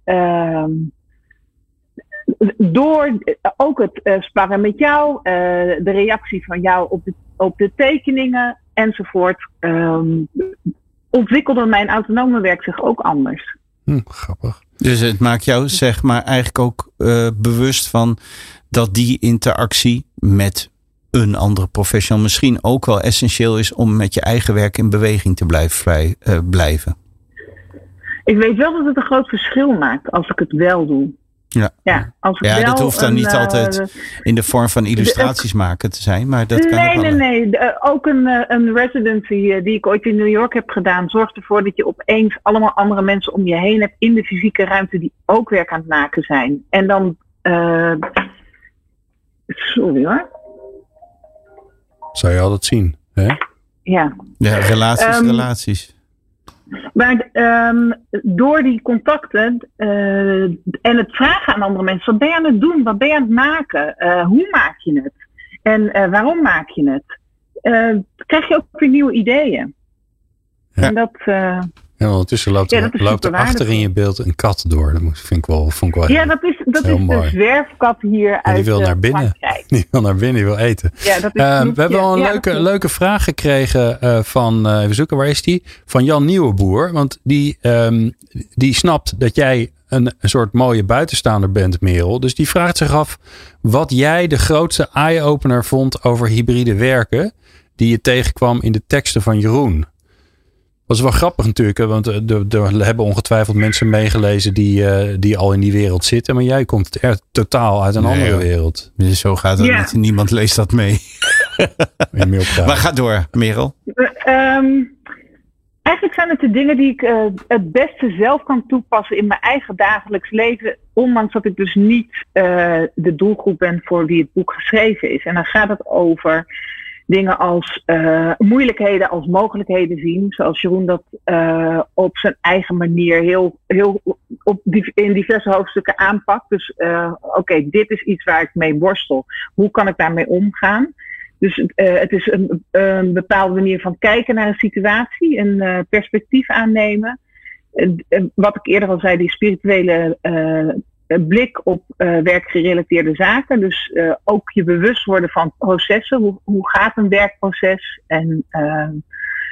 door ook het sparren met jou, de reactie van jou op de tekeningen enzovoort, ontwikkelde mijn autonome werk zich ook anders. Grappig. Dus het maakt jou zeg maar eigenlijk ook bewust van dat die interactie met een andere professional misschien ook wel essentieel is om met je eigen werk in beweging te blijven. Ik weet wel dat het een groot verschil maakt als ik het wel doe. Ja, als ik wel dat hoeft dan niet altijd in de vorm van illustraties maken te zijn, maar dat kan ook wel. Nee. Ook een residency die ik ooit in New York heb gedaan, zorgt ervoor dat je opeens allemaal andere mensen om je heen hebt in de fysieke ruimte die ook werk aan het maken zijn. En dan, sorry hoor. Zou je altijd zien, hè? Ja. Ja, relaties. Maar door die contacten en het vragen aan andere mensen, wat ben je aan het doen? Wat ben je aan het maken? Hoe maak je het? En waarom maak je het? Krijg je ook weer nieuwe ideeën. Ja. En dat, en ondertussen loopt er achter in je beeld een kat door. Dat vond ik wel ja, dat is de zwerfkat hier uit die wil naar binnen. Frankrijk. Die wil naar binnen, die wil eten. Ja, dat is we hebben al een leuke vraag gekregen van, even zoeken, waar is die? Van Jan Nieuwenboer. Want die snapt dat jij een soort mooie buitenstaander bent, Merel. Dus die vraagt zich af wat jij de grootste eye-opener vond over hybride werken die je tegenkwam in de teksten van Jeroen. Dat is wel grappig natuurlijk, want er hebben ongetwijfeld mensen meegelezen die al in die wereld zitten. Maar jij komt totaal uit een andere wereld. Dus zo gaat het niet. Niemand leest dat mee. Maar ga door, Merel. Eigenlijk zijn het de dingen die ik het beste zelf kan toepassen in mijn eigen dagelijks leven. Ondanks dat ik dus niet de doelgroep ben voor wie het boek geschreven is. En dan gaat het over dingen als moeilijkheden als mogelijkheden zien. Zoals Jeroen dat op zijn eigen manier heel in diverse hoofdstukken aanpakt. Dus oké, dit is iets waar ik mee worstel. Hoe kan ik daarmee omgaan? Dus het is een bepaalde manier van kijken naar een situatie. Een perspectief aannemen. Wat ik eerder al zei, die spirituele blik op werkgerelateerde zaken. Dus ook je bewust worden van processen. Hoe gaat een werkproces? En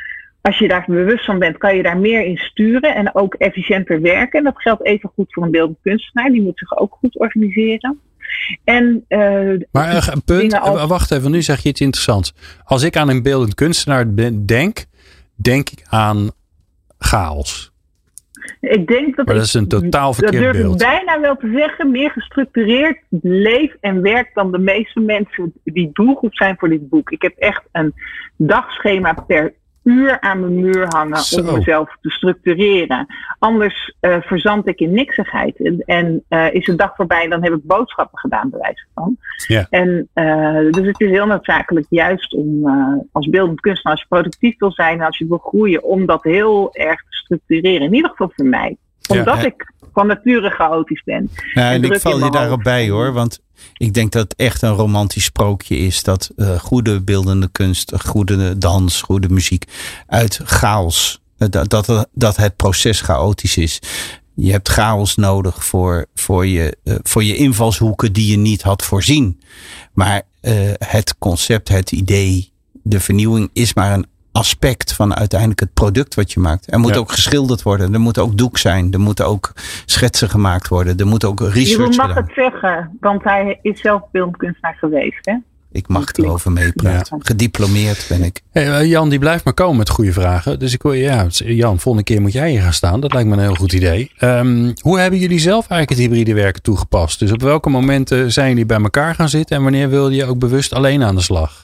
als je daar bewust van bent, kan je daar meer in sturen en ook efficiënter werken. En dat geldt even goed voor een beeldend kunstenaar. Die moet zich ook goed organiseren. En, maar een punt, wacht even, nu zeg je iets interessants. Als ik aan een beeldend kunstenaar denk ik aan chaos. Ik denk maar dat is een totaal verkeerd beeld. Dat durf ik bijna wel te zeggen. Meer gestructureerd leef en werk dan de meeste mensen die doelgroep zijn voor dit boek. Ik heb echt een dagschema per uur aan mijn muur hangen om mezelf te structureren. Anders verzand ik in niksigheid. En is de dag voorbij en dan heb ik boodschappen gedaan, bij wijze van. Ja. En dus het is heel noodzakelijk juist om als beeldend kunstenaar, als je productief wil zijn, als je wil groeien, om dat heel erg te structureren. In ieder geval voor mij. Omdat ik van nature chaotisch ben. Ja, en ik val je daarop bij hoor. Want ik denk dat het echt een romantisch sprookje is. Dat goede beeldende kunst, goede dans, goede muziek uit chaos. Dat het proces chaotisch is. Je hebt chaos nodig voor je invalshoeken die je niet had voorzien. Maar het concept, het idee, de vernieuwing is maar een aspect van uiteindelijk het product wat je maakt. Er moet ook geschilderd worden. Er moet ook doek zijn. Er moeten ook schetsen gemaakt worden. Er moet ook research gedaan. Je mag het zeggen, want hij is zelf beeldend kunstenaar geweest, hè? Ik mag erover meepraten. Ja. Gediplomeerd ben ik. Hey, Jan, die blijft maar komen met goede vragen. Dus ik wil, Jan, volgende keer moet jij hier gaan staan. Dat lijkt me een heel goed idee. Hoe hebben jullie zelf eigenlijk het hybride werken toegepast? Dus op welke momenten zijn jullie bij elkaar gaan zitten? En wanneer wilde je ook bewust alleen aan de slag?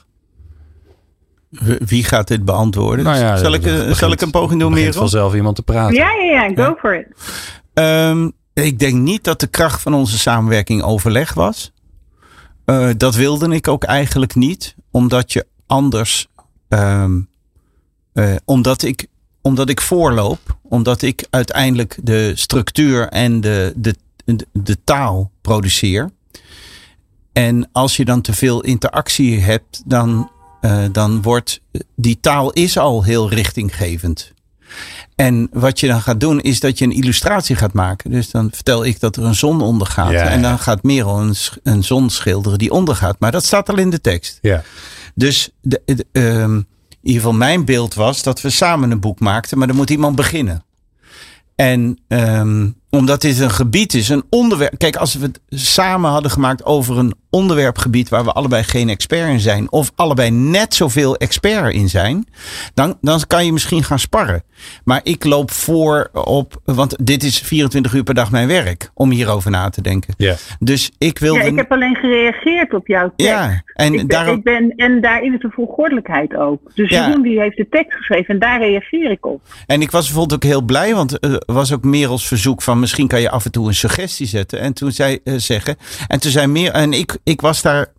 Wie gaat dit beantwoorden? Nou ja, zal ik een poging doen, Merel? Vanzelf iemand te praten. Ja, go for it. Ik denk niet dat de kracht van onze samenwerking overleg was. Dat wilde ik ook eigenlijk niet. Omdat je anders... Omdat ik voorloop. Omdat ik uiteindelijk de structuur en de taal produceer. En als je dan te veel interactie hebt, dan wordt die taal is al heel richtinggevend. En wat je dan gaat doen is dat je een illustratie gaat maken. Dus dan vertel ik dat er een zon ondergaat. Ja, en dan gaat Merel een zon schilderen die ondergaat. Maar dat staat al in de tekst. Ja. Dus in ieder geval mijn beeld was dat we samen een boek maakten. Maar er moet iemand beginnen. En omdat dit een gebied is, een onderwerp. Kijk, als we het samen hadden gemaakt over een onderwerpgebied waar we allebei geen expert in zijn. Of allebei net zoveel expert in zijn. Dan kan je misschien gaan sparren. Maar ik loop voor op, want dit is 24 uur per dag mijn werk. Om hierover na te denken. Yeah. Dus ik wilde... Ja, ik heb alleen gereageerd op jouw tekst. Ja, en daarin is de volgordelijkheid ook. Dus Jeroen die heeft de tekst geschreven en daar reageer ik op. En ik was bijvoorbeeld ook heel blij, want er was ook Merels verzoek van misschien kan je af en toe een suggestie zetten. En toen zei Merel, en ik was daar,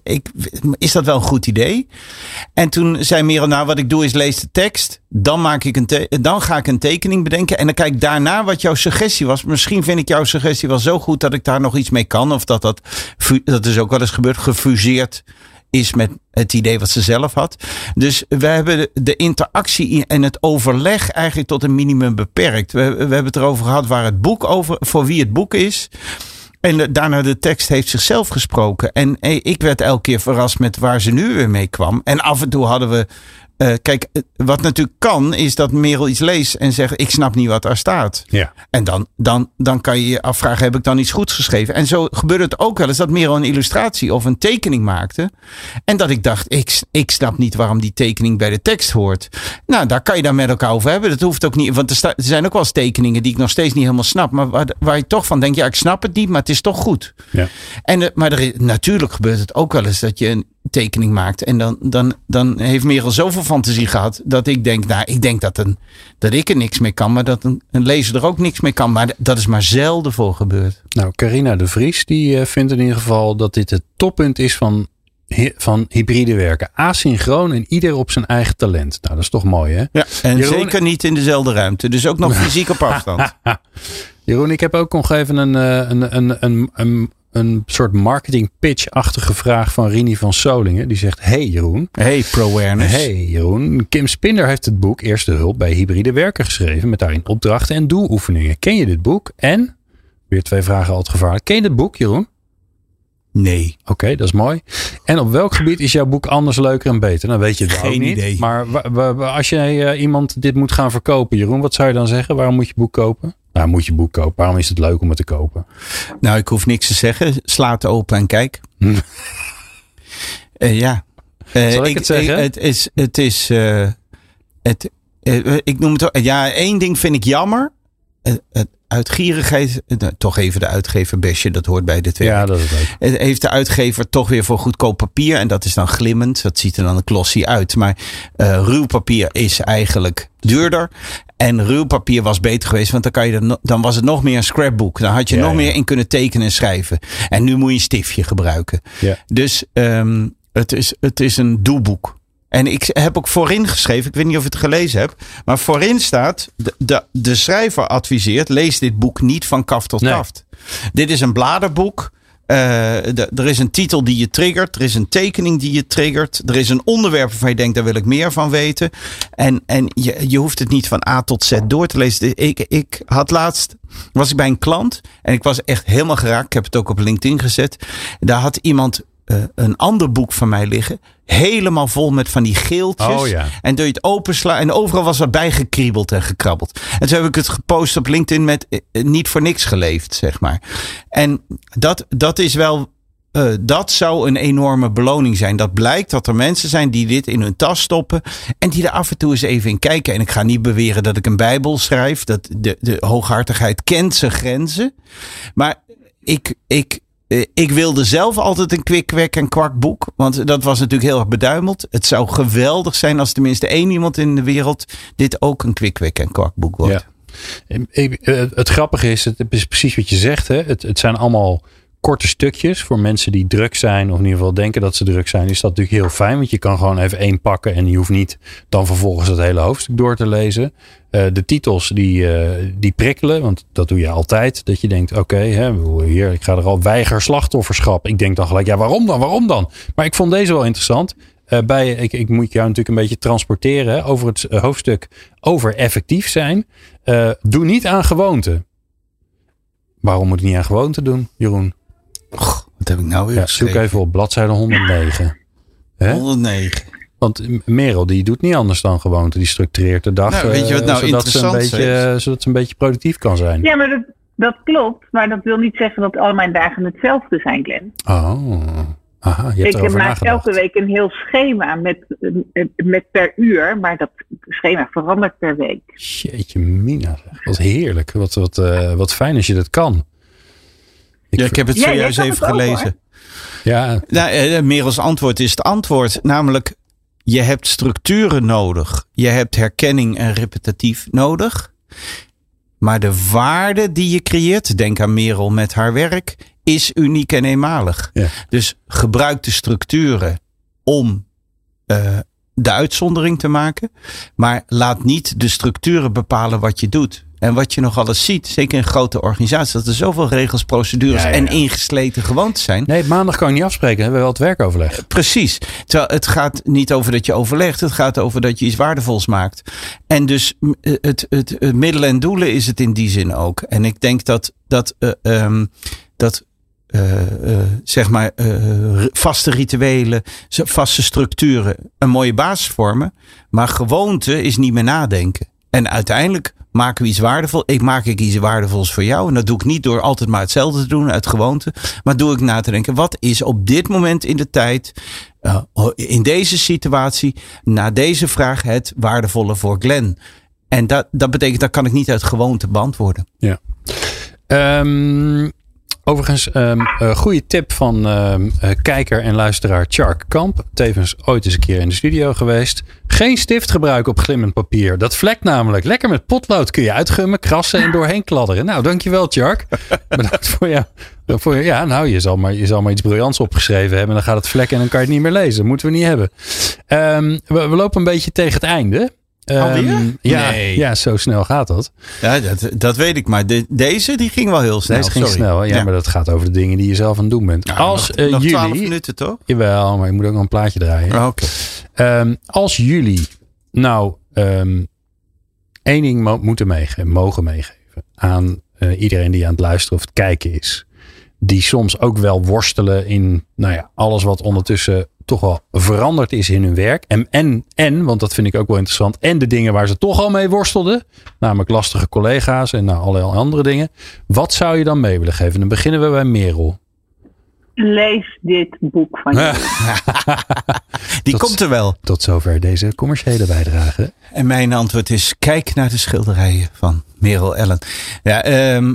is dat wel een goed idee? En toen zei Merel, nou wat ik doe is lees de tekst. Dan ga ik een tekening bedenken. En dan kijk ik daarna wat jouw suggestie was. Misschien vind ik jouw suggestie wel zo goed dat ik daar nog iets mee kan. Of dat is ook wel eens gebeurd, gefuseerd is met het idee wat ze zelf had. Dus we hebben de interactie en het overleg eigenlijk tot een minimum beperkt. We hebben het erover gehad waar het boek over, voor wie het boek is. En daarna de tekst heeft zichzelf gesproken. En ik werd elke keer verrast met waar ze nu weer mee kwam. En af en toe hadden we... kijk, wat natuurlijk kan, is dat Merel iets leest en zegt, ik snap niet wat daar staat. Ja. En dan kan je je afvragen, heb ik dan iets goeds geschreven? En zo gebeurde het ook wel eens dat Merel een illustratie of een tekening maakte. En dat ik dacht, ik snap niet waarom die tekening bij de tekst hoort. Nou, daar kan je dan met elkaar over hebben. Dat hoeft ook niet, want er zijn ook wel eens tekeningen die ik nog steeds niet helemaal snap. Maar waar je toch van denkt, ja, ik snap het niet, maar het is toch goed. Ja. Maar natuurlijk gebeurt het ook wel eens dat je een tekening maakt. En dan heeft Merel zoveel fantasie gehad dat ik denk, dat ik er niks mee kan, maar dat een lezer er ook niks mee kan. Maar dat is maar zelden voor gebeurd. Nou, Carina de Vries die vindt in ieder geval dat dit het toppunt is van hybride werken. Asynchroon en ieder op zijn eigen talent. Nou, dat is toch mooi, hè? Ja, en Jeroen, zeker niet in dezelfde ruimte. Dus ook nog fysiek op afstand. Jeroen, ik heb ook nog even een soort marketing pitch-achtige vraag van Rini van Solingen. Die zegt, hey Jeroen. Hey ProAwareness. Hey Jeroen. Kim Spinder heeft het boek Eerste Hulp bij hybride werken geschreven. Met daarin opdrachten en doeloefeningen. Ken je dit boek? En, weer 2 vragen altijd gevaarlijk. Ken je dit boek, Jeroen? Nee. Oké, dat is mooi. En op welk gebied is jouw boek anders, leuker en beter? Dan weet je het ook niet. Geen idee. Maar als jij iemand dit moet gaan verkopen, Jeroen, wat zou je dan zeggen? Waarom moet je boek kopen? Nou, moet je boek kopen. Waarom is het leuk om het te kopen? Nou, ik hoef niks te zeggen. Sla het open en kijk. Ja. Zal ik het zeggen? Ik noem het. Ja, één ding vind ik jammer. Uitgierigheid. Toch even de uitgever besje. Dat hoort bij dit werk. Ja, dat is leuk. Heeft de uitgever toch weer voor goedkoop papier. En dat is dan glimmend. Dat ziet er dan een glossy uit. Maar ruw papier is eigenlijk duurder. En ruw papier was beter geweest. Want dan was het nog meer een scrapbook. Dan had je nog meer in kunnen tekenen en schrijven. En nu moet je een stiftje gebruiken. Ja. Dus het is een doeboek. En ik heb ook voorin geschreven, ik weet niet of je het gelezen hebt, maar voorin staat, de schrijver adviseert, lees dit boek niet van kaft tot kaft. Dit is een bladerboek. Er is een titel die je triggert. Er is een tekening die je triggert. Er is een onderwerp waarvan je denkt, daar wil ik meer van weten. En je hoeft het niet van A tot Z door te lezen. Ik had laatst, was ik bij een klant en ik was echt helemaal geraakt. Ik heb het ook op LinkedIn gezet. Daar had iemand een ander boek van mij liggen. Helemaal vol met van die geeltjes. Oh, ja. En door je het openslaan. En overal was wat bijgekriebeld en gekrabbeld. En toen heb ik het gepost op LinkedIn met niet voor niks geleefd, zeg maar. En dat is wel. Dat zou een enorme beloning zijn. Dat blijkt dat er mensen zijn die dit in hun tas stoppen. En die er af en toe eens even in kijken. En ik ga niet beweren dat ik een Bijbel schrijf. Dat de hooghartigheid kent zijn grenzen. Maar ik wilde zelf altijd een kwik-kwek en kwakboek. Want dat was natuurlijk heel erg beduimeld. Het zou geweldig zijn als tenminste één iemand in de wereld dit ook een kwik-kwek en kwakboek wordt. Ja. Het grappige is, het is precies wat je zegt. Hè? Het zijn allemaal korte stukjes voor mensen die druk zijn. Of in ieder geval denken dat ze druk zijn. Is dat natuurlijk heel fijn. Want je kan gewoon even één pakken. En je hoeft niet dan vervolgens het hele hoofdstuk door te lezen. De titels die prikkelen. Want dat doe je altijd. Dat je denkt, oké, hier, ik ga er al weiger slachtofferschap. Ik denk dan gelijk, ja, waarom dan? Maar ik vond deze wel interessant. Ik moet jou natuurlijk een beetje transporteren. Hè, over het hoofdstuk over effectief zijn. Doe niet aan gewoonte. Waarom moet ik niet aan gewoonte doen, Jeroen? Wat heb ik nou weer geschreven? Zoek even op bladzijde 109. 109. Want Merel die doet niet anders dan gewoonte. Die structureert de dag. Nou, weet je wat nou interessant is? Zodat ze een beetje productief kan zijn. Ja, maar dat klopt. Maar dat wil niet zeggen dat al mijn dagen hetzelfde zijn, Glenn. Oh, aha. Je hebt ik maak elke week een heel schema met per uur. Maar dat schema verandert per week. Jeetje mina. Wat heerlijk. Wat fijn als je dat kan. Ik heb het zojuist even gelezen. Ja. Merels antwoord is het antwoord. Namelijk, je hebt structuren nodig. Je hebt herkenning en repetitief nodig. Maar de waarde die je creëert, denk aan Merel met haar werk, is uniek en eenmalig. Ja. Dus gebruik de structuren om de uitzondering te maken. Maar laat niet de structuren bepalen wat je doet. En wat je nog alles ziet, zeker in grote organisaties, dat er zoveel regels, procedures en ingesleten gewoontes zijn. Nee, maandag kan je niet afspreken. We hebben wel het werkoverleg. Precies. Terwijl het gaat niet over dat je overlegt. Het gaat over dat je iets waardevols maakt. En dus het middelen en doelen is het in die zin ook. En ik denk dat vaste rituelen, vaste structuren een mooie basis vormen. Maar gewoonte is niet meer nadenken. En uiteindelijk maken we iets waardevol. Maak ik iets waardevols voor jou. En dat doe ik niet door altijd maar hetzelfde te doen uit gewoonte. Maar doe ik na te denken. Wat is op dit moment in de tijd, in deze situatie, na deze vraag het waardevolle voor Glenn? En dat betekent, dat kan ik niet uit gewoonte beantwoorden. Ja. Overigens, goede tip van kijker en luisteraar Tjark Kamp. Tevens ooit eens een keer in de studio geweest. Geen stift gebruiken op glimmend papier. Dat vlekt namelijk. Lekker met potlood kun je uitgummen, krassen en doorheen kladderen. Nou, dankjewel Tjark. Bedankt voor jou. Ja, nou, je zal maar iets briljants opgeschreven hebben. Dan gaat het vlekken en dan kan je het niet meer lezen. Dat moeten we niet hebben. We lopen een beetje tegen het einde. Alweer? Ja, zo snel gaat dat. Ja, dat weet ik. Maar deze die ging wel heel snel. Deze ging snel. Ja, maar dat gaat over de dingen die je zelf aan het doen bent. Ja, nog 12 minuten toch? Jawel, maar je moet ook nog een plaatje draaien. Oké. Als jullie nou één ding mogen meegeven aan iedereen die aan het luisteren of het kijken is. die soms ook wel worstelen in alles wat ondertussen toch wel veranderd is in hun werk. En, want dat vind ik ook wel interessant, en de dingen waar ze toch al mee worstelden, namelijk lastige collega's en allerlei andere dingen. Wat zou je dan mee willen geven? Dan beginnen we bij Merel. Lees dit boek van je. Die komt er wel. Tot zover deze commerciële bijdrage. En mijn antwoord is, kijk naar de schilderijen van Merel Ellen. Ja,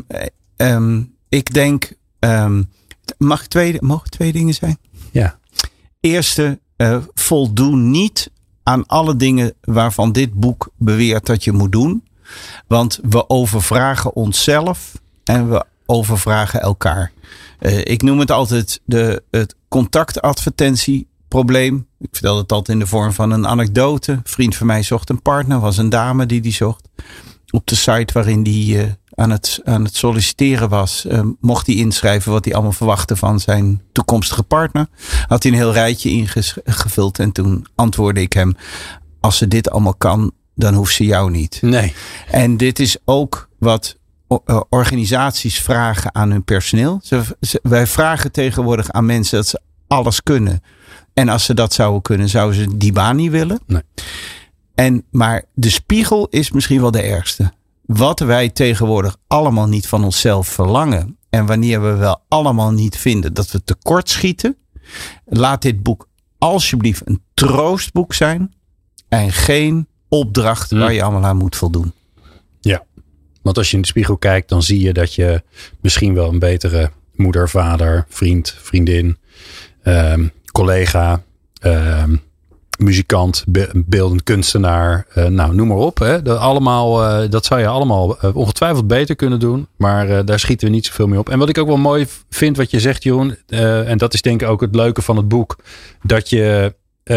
ik denk, mogen twee dingen zijn? Ja. Eerste, voldoe niet aan alle dingen waarvan dit boek beweert dat je moet doen. Want we overvragen onszelf en we overvragen elkaar. Ik noem het altijd het contactadvertentieprobleem. Ik vertel het altijd in de vorm van een anekdote. Een vriend van mij zocht een partner, was een dame die zocht. Op de site waarin die aan het solliciteren was, mocht hij inschrijven wat hij allemaal verwachtte van zijn toekomstige partner. Had hij een heel rijtje ingevuld en toen antwoordde ik hem, als ze dit allemaal kan, dan hoeft ze jou niet. Nee. En dit is ook wat organisaties vragen aan hun personeel. Wij vragen tegenwoordig aan mensen dat ze alles kunnen. En als ze dat zouden kunnen, zouden ze die baan niet willen. Nee. Maar de spiegel is misschien wel de ergste. Wat wij tegenwoordig allemaal niet van onszelf verlangen. En wanneer we wel allemaal niet vinden dat we tekort schieten. Laat dit boek alsjeblieft een troostboek zijn. En geen opdracht waar je allemaal aan moet voldoen. Ja. Want als je in de spiegel kijkt, dan zie je dat je misschien wel een betere moeder, vader, vriend, vriendin, collega, muzikant, beeldend kunstenaar, noem maar op. Hè. Dat zou je allemaal ongetwijfeld beter kunnen doen. Maar daar schieten we niet zoveel mee op. En wat ik ook wel mooi vind wat je zegt, Jeroen, en dat is denk ik ook het leuke van het boek, dat je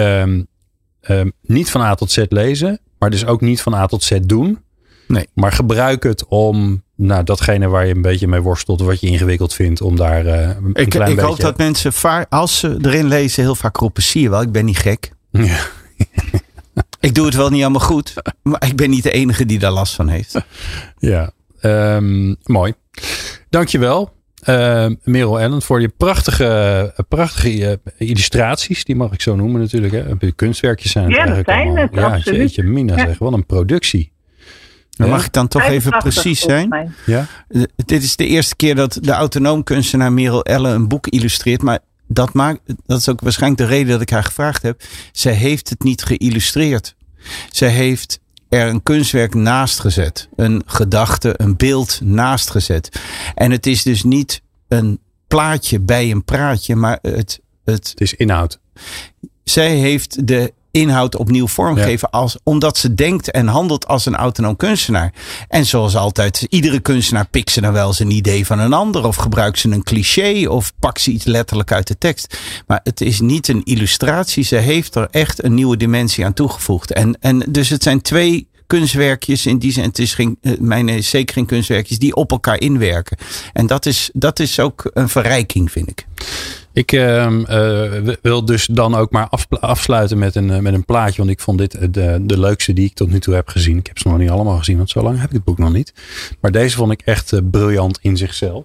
niet van A tot Z lezen, maar dus ook niet van A tot Z doen. Nee. Maar gebruik het om datgene waar je een beetje mee worstelt, wat je ingewikkeld vindt, om daar een klein beetje... Ik hoop dat mensen, als ze erin lezen, heel vaak roepen, zie je wel, ik ben niet gek. Ja. Ik doe het wel niet allemaal goed, maar ik ben niet de enige die daar last van heeft. Ja, mooi. Dankjewel, Merel Ellen, voor je prachtige illustraties. Die mag ik zo noemen natuurlijk. Hè. Kunstwerkjes zijn het eigenlijk allemaal. Het, absoluut. Jeetje mina, zeg. Wat een productie. Mag ik dan toch even precies zijn? Ja? Dit is de eerste keer dat de autonoom kunstenaar Merel Ellen een boek illustreert. Maar dat is ook waarschijnlijk de reden dat ik haar gevraagd heb. Zij heeft het niet geïllustreerd. Zij heeft er een kunstwerk naast gezet. Een gedachte, een beeld naast gezet. En het is dus niet een plaatje bij een praatje, maar het is inhoud. Zij heeft de inhoud opnieuw vormgeven omdat ze denkt en handelt als een autonoom kunstenaar. En zoals altijd, iedere kunstenaar pikt ze dan wel eens een idee van een ander of gebruikt ze een cliché of pakt ze iets letterlijk uit de tekst. Maar het is niet een illustratie. Ze heeft er echt een nieuwe dimensie aan toegevoegd. En dus het zijn twee kunstwerkjes in die zin. Het is zeker geen kunstwerkjes die op elkaar inwerken. En dat is ook een verrijking, vind ik. Ik wil dus dan ook maar afsluiten met een plaatje. Want ik vond dit de leukste die ik tot nu toe heb gezien. Ik heb ze nog niet allemaal gezien, want zo lang heb ik het boek nog niet. Maar deze vond ik echt briljant in zichzelf.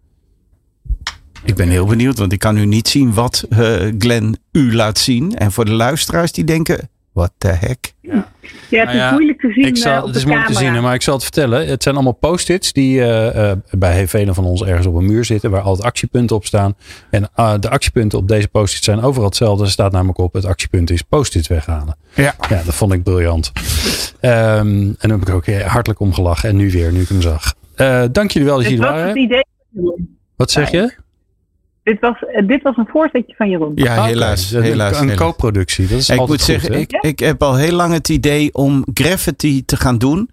Ik ben heel benieuwd, want ik kan nu niet zien wat Glenn u laat zien. En voor de luisteraars die denken, what the heck? Ja, het is moeilijk te zien op de camera. Het is moeilijk te zien, maar ik zal het vertellen. Het zijn allemaal post-its die bij velen van ons ergens op een muur zitten, waar altijd actiepunten op staan. En de actiepunten op deze post-its zijn overal hetzelfde. Er staat namelijk op, het actiepunt is post-its weghalen. Ja, dat vond ik briljant. En daar heb ik ook hartelijk om gelachen. En nu weer, nu ik hem zag. Dank jullie wel dat jullie waren. Het idee. Wat zeg je? Dit was een voorzetje van Jeroen. Ja, helaas. Een co-productie. Dat is ik altijd moet zeggen, goed, ik heb al heel lang het idee om graffiti te gaan doen.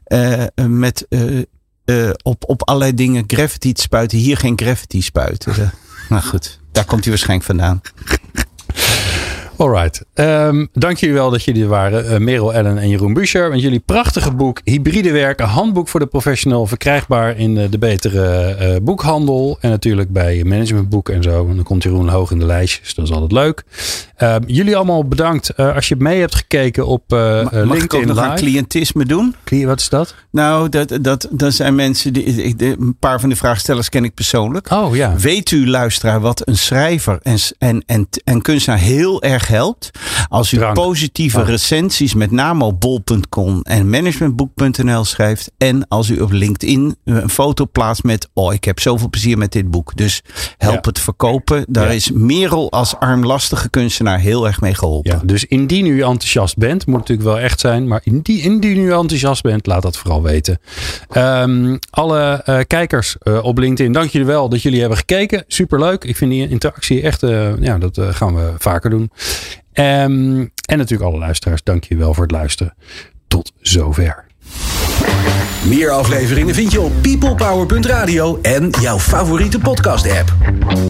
Op allerlei dingen graffiti te spuiten. Hier geen graffiti spuiten. Nou goed, daar komt hij waarschijnlijk vandaan. Alright. Dank jullie wel dat jullie er waren. Merel, Ellen en Jeroen Buescher. Met jullie prachtige boek Hybride werken. Handboek voor de professional. Verkrijgbaar in de betere boekhandel. En natuurlijk bij managementboeken en zo. En dan komt Jeroen hoog in de lijstjes. Dat is altijd leuk. Jullie allemaal bedankt. Als je mee hebt gekeken op LinkedIn Mag ik ook nog aan cliëntisme doen? Wat is dat? Nou, dat zijn mensen een paar van de vraagstellers ken ik persoonlijk. Oh ja. Weet u, luisteraar, wat een schrijver en kunstenaar heel erg helpt? Als u positieve recensies met name op bol.com en managementboek.nl schrijft. En als u op LinkedIn een foto plaatst met ik heb zoveel plezier met dit boek. Dus help het verkopen. Daar is Merel als armlastige kunstenaar heel erg mee geholpen. Ja, dus indien u enthousiast bent, moet natuurlijk wel echt zijn. Maar indien u enthousiast bent, laat dat vooral weten. Alle kijkers op LinkedIn, dank jullie wel dat jullie hebben gekeken. Superleuk. Ik vind die interactie echt, dat gaan we vaker doen. En natuurlijk alle luisteraars, dank jullie wel voor het luisteren. Tot zover. Meer afleveringen vind je op peoplepower.radio en jouw favoriete podcast app.